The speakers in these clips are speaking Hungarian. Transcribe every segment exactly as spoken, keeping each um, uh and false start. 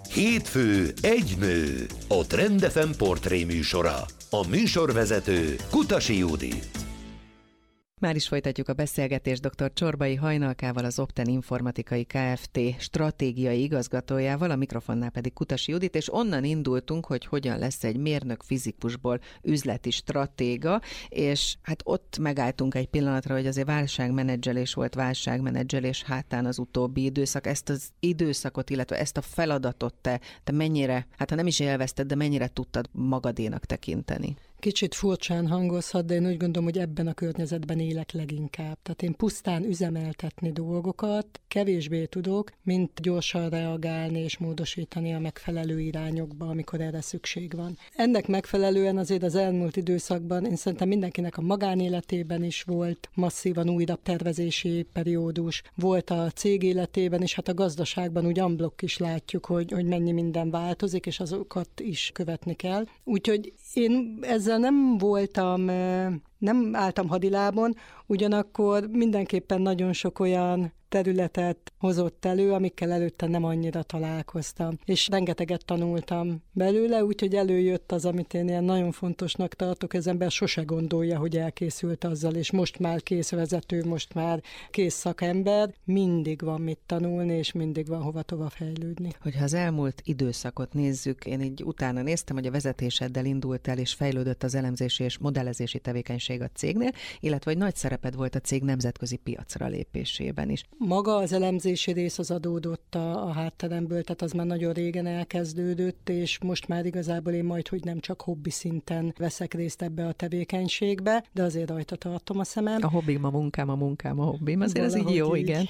Hétfő egy nő, a Trend ef em portré műsora. A műsorvezető Kutasi Judit. Már is folytatjuk a beszélgetést dr. Csorbai Hajnalkával, az Opten Informatikai Kft. Stratégiai igazgatójával, a mikrofonnál pedig Kutasi Judit, és onnan indultunk, hogy hogyan lesz egy mérnök fizikusból üzleti stratéga, és hát ott megálltunk egy pillanatra, hogy azért válságmenedzselés volt válságmenedzselés hátán az utóbbi időszak. Ezt az időszakot, illetve ezt a feladatot te, te mennyire, hát ha nem is élvezted, de mennyire tudtad magadénak tekinteni? Kicsit furcsán hangozhat, de én úgy gondolom, hogy ebben a környezetben élek leginkább. Tehát én pusztán üzemeltetni dolgokat kevésbé tudok, mint gyorsan reagálni és módosítani a megfelelő irányokba, amikor erre szükség van. Ennek megfelelően azért az elmúlt időszakban én szerintem mindenkinek a magánéletében is volt masszívan újra tervezési periódus, volt a cég életében, és hát a gazdaságban úgy unblock is látjuk, hogy, hogy mennyi minden változik, és azokat is követni kell. Úgyhogy én ezzel nem voltam, nem álltam hadilábon, ugyanakkor mindenképpen nagyon sok olyan területet hozott elő, amikkel előtte nem annyira találkoztam. És rengeteget tanultam belőle, úgyhogy előjött az, amit én ilyen nagyon fontosnak tartok, az ember sose gondolja, hogy elkészült azzal, és most már kész vezető, most már kész szakember, mindig van mit tanulni, és mindig van hova tovább fejlődni. Hogyha az elmúlt időszakot nézzük, én így utána néztem, hogy a vezetéseddel indult el, és fejlődött az elemzési és modellezési tevékenység a cégnél, illetve hogy nagy szereped volt a cég nemzetközi piacra lépésében is. Maga az elemzési rész az adódott a, a hátteremből, tehát az már nagyon régen elkezdődött, és most már igazából én majd, hogy nem csak hobbi szinten veszek részt ebbe a tevékenységbe, de azért rajta tartom a szemem. A hobbim a munkám, a munkám a hobbim, azért ez így jó, így. Igen.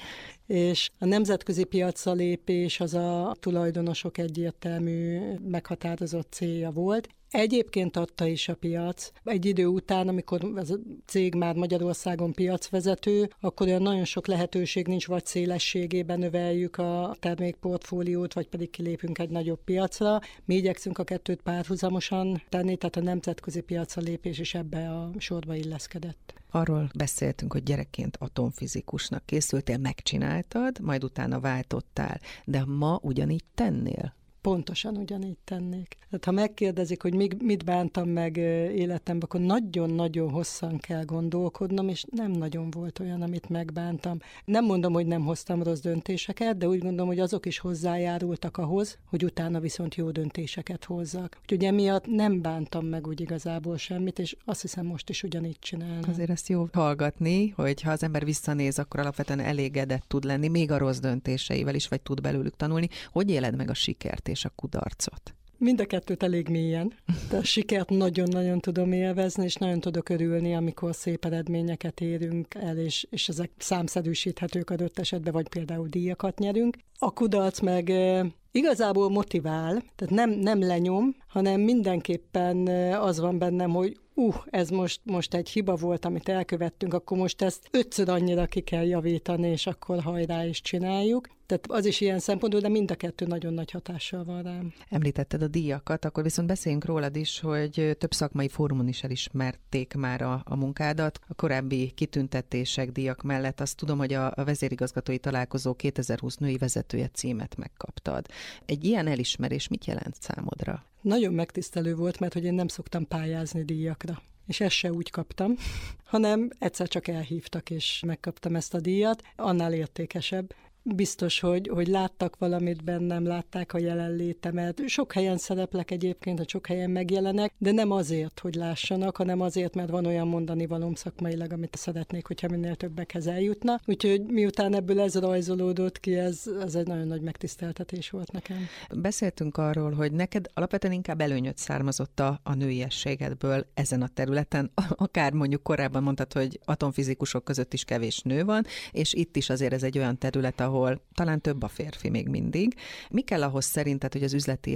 És a nemzetközi piacra lépés az a tulajdonosok egyértelmű meghatározott célja volt. Egyébként adta is a piac. Egy idő után, amikor az a cég már Magyarországon piacvezető, akkor olyan nagyon sok lehetőség nincs, vagy szélességében növeljük a termékportfóliót, vagy pedig kilépünk egy nagyobb piacra. Mi igyekszünk a kettőt párhuzamosan tenni, tehát a nemzetközi piacra lépés is ebbe a sorba illeszkedett. Arról beszéltünk, hogy gyerekként atomfizikusnak készültél, megcsináltad, majd utána váltottál, de ma ugyanígy tennél? Pontosan ugyanígy tennék. Tehát ha megkérdezik, hogy még mit bántam meg életemben, akkor nagyon-nagyon hosszan kell gondolkodnom, és nem nagyon volt olyan, amit megbántam. Nem mondom, hogy nem hoztam rossz döntéseket, de úgy gondolom, hogy azok is hozzájárultak ahhoz, hogy utána viszont jó döntéseket hozzak. Úgyhogy emiatt nem bántam meg úgy igazából semmit, és azt hiszem most is ugyanígy csinálom. Azért ezt jó hallgatni, hogy ha az ember visszanéz, akkor alapvetően elégedett tud lenni, még a rossz döntéseivel is, vagy tud belőlük tanulni. Hogy éled meg a sikert és a kudarcot? Mind a kettőt elég mélyen. De a sikert nagyon-nagyon tudom élvezni, és nagyon tudok örülni, amikor szép eredményeket érünk el, és, és ezek számszerűsíthetők adott esetben, vagy például díjakat nyerünk. A kudarc meg e, igazából motivál, tehát nem, nem lenyom, hanem mindenképpen az van bennem, hogy uh, ez most, most egy hiba volt, amit elkövettünk, akkor most ezt ötször annyira ki kell javítani, és akkor hajrá is csináljuk. Tehát az is ilyen szempontból, de mind a kettő nagyon nagy hatással van rám. Említetted a díjakat, akkor viszont beszéljünk rólad is, hogy több szakmai fórumon is elismerték már a, a munkádat. A korábbi kitüntetések, díjak mellett azt tudom, hogy a, a vezérigazgatói találkozó kétezer-húsz női vezetője címet megkaptad. Egy ilyen elismerés mit jelent számodra? Nagyon megtisztelő volt, mert hogy én nem szoktam pályázni díjakra. És ezt se úgy kaptam, hanem egyszer csak elhívtak, és megkaptam ezt a díjat. Annál értékesebb. Biztos, hogy, hogy láttak valamit bennem, látták a jelenlétemet. Sok helyen szereplek egyébként, hogy sok helyen megjelenek, de nem azért, hogy lássanak, hanem azért, mert van olyan mondani valóm szakmailag, amit szeretnék, hogyha minél többekhez eljutna. Úgyhogy miután ebből ez rajzolódott ki, ez, ez egy nagyon nagy megtiszteltetés volt nekem. Beszéltünk arról, hogy neked alapvetően inkább előnyöt származott a, a nőiességedből ezen a területen. Akár mondjuk korábban mondtad, hogy atomfizikusok között is kevés nő van, és itt is azért ez egy olyan terület, ahol talán több a férfi még mindig. Mi kell ahhoz szerinted, hogy az üzleti